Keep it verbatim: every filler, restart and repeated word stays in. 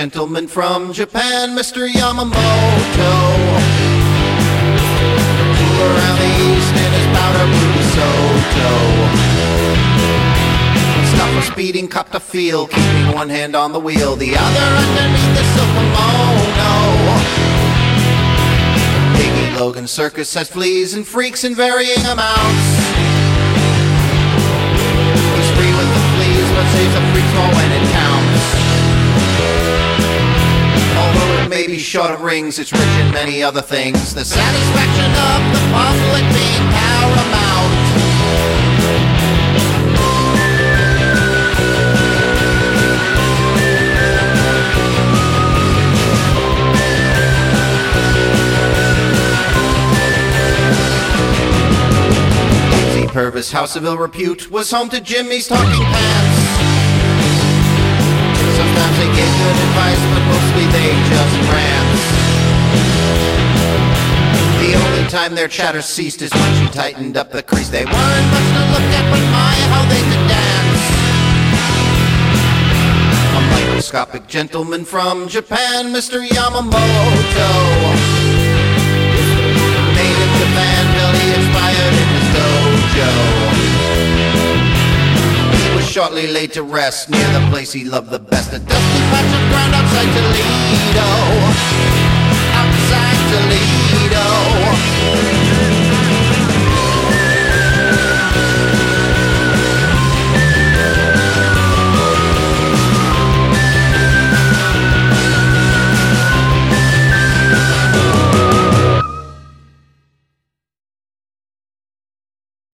gentleman from Japan, Mister Yamamoto. Flew around the east in his powder blue Soto. Stop a speeding cop to feel, keeping one hand on the wheel, the other underneath the silk kimono. Piggy Logan Circus has fleas and freaks in varying amounts. He's free with the fleas, but saves the freaks more when it counts. Although it may be short of rings, it's rich in many other things. The satisfaction of the public being paramount. Purvis, house of ill repute, was home to Jimmy's talking pants. Sometimes they gave good advice, but mostly they just rant. The only time their chatter ceased is when she tightened up the crease. They weren't much to look at, but my, how they could dance. A microscopic gentleman from Japan, Mister Yamamoto. Made in Japan till he expired in his dojo. He was shortly laid to rest near the place he loved the best, a dusty patch of ground outside Toledo.